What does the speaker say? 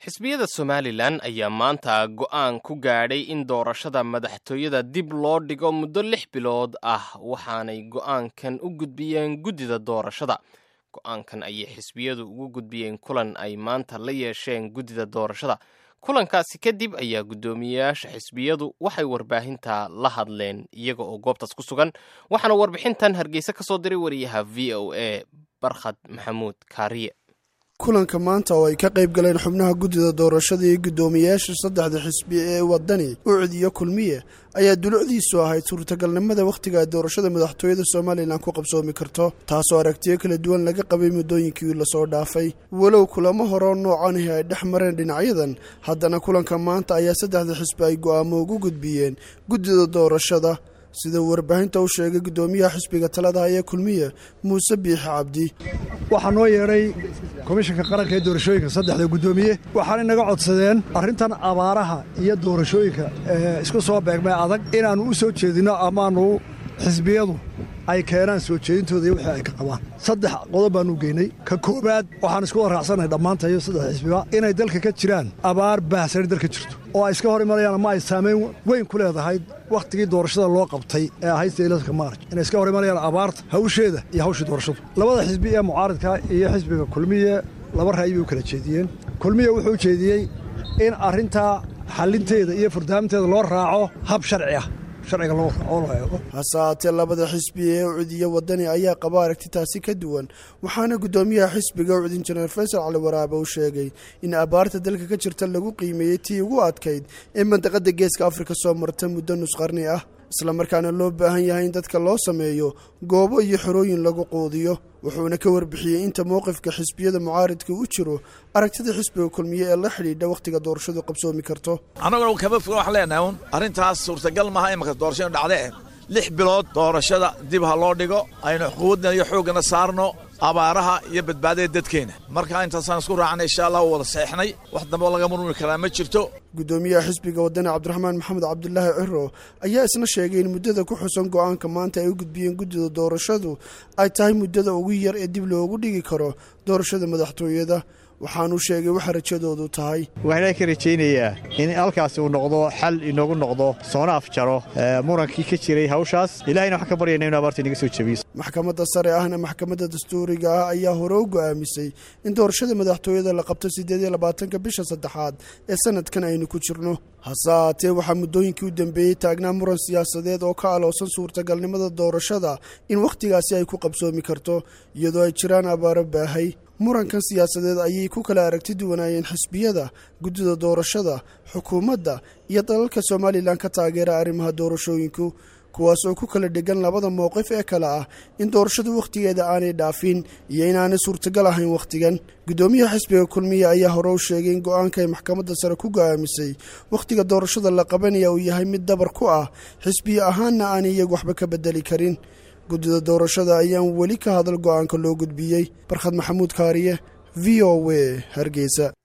xisbiyada Somaliland ayaa maanta go'aan ku gaadhay in doorashada madaxtooyada dib loo dhigo muddo 6 bilood ah waxaanay go'aankan u gudbiyeen guddida doorashada. Go'aankan ayay xisbiyadu ugu gudbiyeen kulan ay maanta la yeesheen guddida doorashada. Kulankaasi kadib ayaa guddoomiyayaasha xisbiyadu waxay warbaahinta la hadleen iyaga oo goobtaas ku sugan. Waxaana warbixintan Hargeysa ka soo diray wariyaha VOA Barkhad Maxamuud Kaariye. kulanka maanta oo ay ka qayb galeen xubnaha guddida doorashada iyo guddoomiyayaasha saddexda xisbi ee wadani UCD iyo kulmiye ayaa dulucdiisu ahayd suurtagalnimada wakhtiga doorashada madaxtooyada Soomaaliland ku qabsoomi karto taasoo aragtiyo kala duwan laga qabay muddooyinkii la soo dhaafay walow kulamo hore noocan ah ay dhex mareen dhinacyadan haddana kulanka maanta ayaa saddexda xisbi ay go'aamo ugu gudbiyeen guddida doorashada sida warbaahinta u sheegay guddoomiyaha xisbiga talada ee kulmiye Muuse Biixi Cabdi. waxaan noo yeeray komishanka qaranka ee doorashooyinka saddexda guddoomiye waxaan inaga codsadeen arrintan abaaraha iyo doorashooyinka isku soo beegmay adag inaanu u soo jeedino amaanu xisbiyadu ay keenaan soo jeedintooda iyo wixii ay ka qabaan saddex qodob baan u geynay ka koobaad waxaan isku waraacsanahay dhammaantayo saddex xisbiba inay dalka ka jiraan abaar baahsan dalka jirto oo ay iska hor imanayaan ama ay saameyn weyn ku leedahay wakhtigii doorashada loo qabtay ee ahayd 8 Maarch inay iska hor imanayaan abaarta hawsheeda iyo hawshii doorashada labada xisbi ee mucaaradka iyo xisbiga kulmiye laba ra'yi u kala jeediyeen kulmiye wuxuu jeediyey in arrinta xalinteeda iyo furdaaminteeda loo raaco hab sharci ah sharciga loo raaco hasaate labada xisbi ee UCD iyo wadani ayaa qaba aragti taasi ka duwan waxaana guddoomiyaha xisbiga UCD Injineer Faysal Cali Waraabe uu sheegay in abaarta dalka ka jirta lagu qiimeeyay tii ugu adkayd ee mandaqada geeska Afrika soo martay muddo nus qarni ah isla markaana loo baahan yahay in dadka loo sameeyo goobo iyo xorooyin lagu qoodiyo wuxuuna ka warbixiyay inta mowqifka xisbiyada mucaaradka u jiro aragtida xisbiga kulmiye ee la xidhiidha wakhtiga doorashadu qabsoomi karto anagoo kaba fogaan wax leenahay arrintaas suurtagal maaha in marka doorashada dhacday 6 bilood doorashada dib ha loo dhigo aynu xuquuqna iyo xoogana saarno abaaraha iyo badbaadada dadkeena marka intaasaan isku raacnay insha Allah wada saxnay wax dambe laga murmi karaa ma jirto guddoomiyaha xisbiga wadani Cabdiraxmaan Maxamed Cabdullaahi Ciro ayaa isna sheegay in muddada ku xusan go'aanka maanta ay u gudbiyeen guddida doorashadu ay tahay muddada ugu yar ee dib loogu dhigi karo doorashada madaxtooyada waxaanu sheegay waxa rajadoodu tahay waxaan ka rajaynayaa in halkaas uu noqdo xal inoogu noqdo soona afjaro murankii ka jiray hawshaas ilaahayna waxa ka baryaynaa inuu abaarta inaga soo jabiyo maxkamadda sare ahna maxkamadda dastuuriga ah ayaa hore u go'aamisay in doorashada madaxtooyada la qabto 28 bisha saddexaad ee sanadkan aynu ku jirno hasaate waxa muddooyinkii u dambeeyay taagnaa muran siyaasadeed oo ka aloosan suurtagalnimada doorashada in wakhtigaasi ay ku qabsoomi karto iyadoo ay jiraan abaaro baahay murankan siyaasadeed ayay ku kala aragti duwanaayeen xisbiyada guddida doorashada xukuumadda iyo dalalka Somaliland ka taageera arrimaha doorashooyinku kuwaas oo ku kala dhigan labada mowqif ee kala ah in doorashada wakhtigeeda aanay dhaafin iyo inaanay suurtagal ahayn wakhtigan guddoomiyaha xisbiga kulmiye ayaa hore u sheegay in go'aanka ay maxkamadda sare ku go'aamisay wakhtiga doorashada la qabanaya uu yahay mid dabar ku ah xisbiye ahaanna aanay iyagu waxba ka bedeli karin guddida doorashada ayaan weli ka hadal go'aanka loo gudbiyey Barkhad Maxamuud Kaariye VOA Hargeysa.